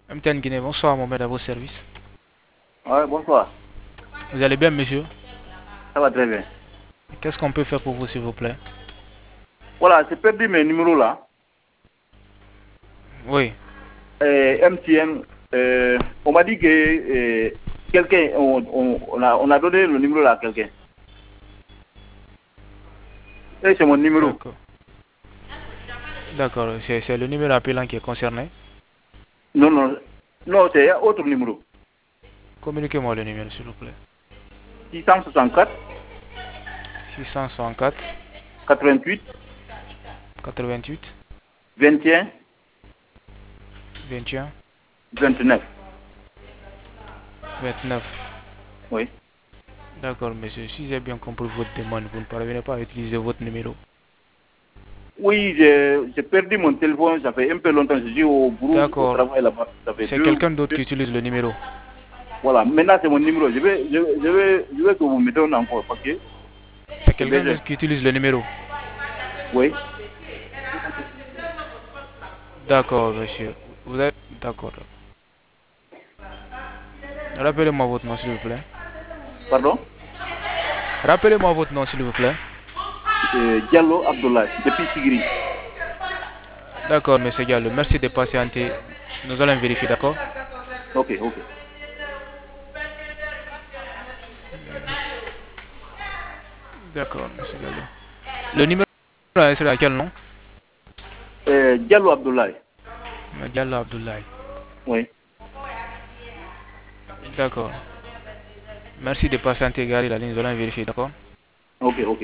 MTN Guinée, bonsoir Mohamed à vos services. Ouais, bonsoir. Vous allez bien monsieur? Ça va très bien. Qu'est-ce qu'on peut faire pour vous s'il vous plaît? Voilà, j'ai perdu mes numéros là. Oui, MTN, on m'a dit que quelqu'un, on a donné le numéro là à quelqu'un. Et c'est mon numéro. d'accord. D'accord, c'est le numéro appelant qui est concerné. Non, non, non, c'est un autre numéro. Communiquez-moi le numéro s'il vous plaît. 664 664 88 88 21 21 29. 29. Oui. D'accord monsieur, si j'ai bien compris votre demande, vous ne parvenez pas à utiliser votre numéro. Oui, j'ai perdu mon téléphone, ça fait un peu longtemps. Je suis au boulot, au D'accord, travail là-bas. Ça fait c'est quelqu'un d'autre qui utilise le numéro. Voilà, maintenant c'est mon numéro. Je vais que vous me donnez encore parce que C'est c'est quelqu'un besoin. d'autre qui utilise le numéro. Oui. D'accord monsieur, vous êtes d'accord. Rappelez-moi votre nom s'il vous plaît. Pardon? Rappelez-moi votre nom s'il vous plaît. Diallo Abdoulaye, depuis Sigiri. D'accord monsieur Gallo, merci de patienter. Nous allons vérifier, d'accord? Ok, ok. D'accord monsieur Gallo. Le numéro est à quel nom? Diallo Abdoulaye. Diallo Abdoulaye. Oui. D'accord. Merci de patienter, gardez la ligne, nous allons vérifier, d'accord? Ok, ok.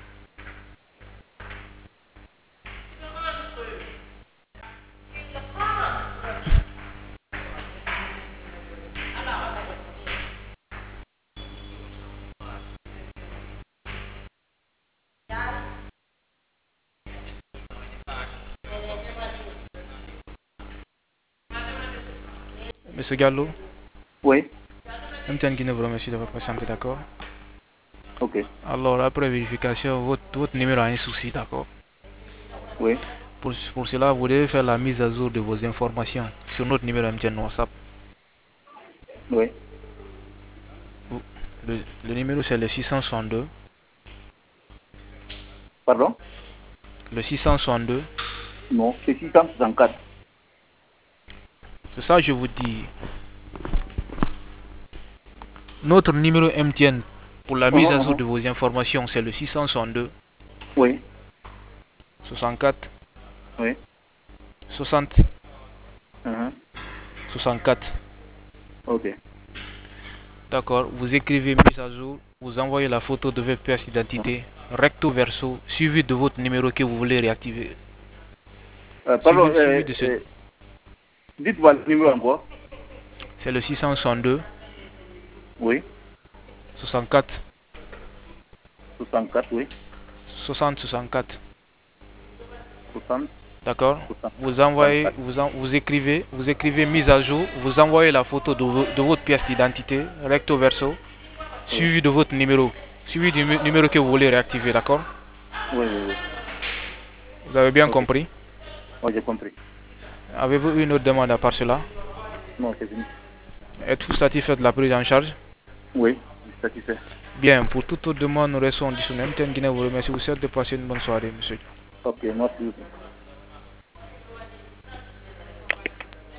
Monsieur Gallo, Oui. MTN Guinée vous remercie d'avoir patienté, d'accord? Ok. Alors, après vérification, votre numéro a un souci, d'accord? Oui. Pour cela, vous devez faire la mise à jour de vos informations sur notre numéro MTN WhatsApp. Oui. Vous- le numéro, c'est le 662. Pardon? Le 662. Non, c'est 664. C'est ça, je vous dis. Notre numéro MTN pour la mise à jour de vos informations, c'est le 662 Oui. 64 Oui. 60 Mhm. 64. Ok. D'accord, vous écrivez mise à jour, vous envoyez la photo de votre pièce d'identité, recto verso, suivi de votre numéro que vous voulez réactiver. Pardon, Suivi de ce. dites-moi le numéro encore. C'est le 662 Oui. 64 64, oui. 60 64. 60, D'accord, 60, vous envoyez, 64. vous écrivez mise à jour, vous envoyez la photo de votre pièce d'identité, recto verso, Oui. suivi de votre numéro, suivi du numéro que vous voulez réactiver, d'accord? Oui, oui, oui. Vous avez bien Ok. compris? Oui, j'ai compris. Avez-vous une autre demande à part cela? Non, c'est fini. Êtes-vous satisfait de la prise en charge? Oui, je suis satisfait. Bien, pour toute autre demande, nous restons disponibles. MTN Guinée vous remercie. Vous souhaite de passer une bonne soirée, monsieur. Ok, merci.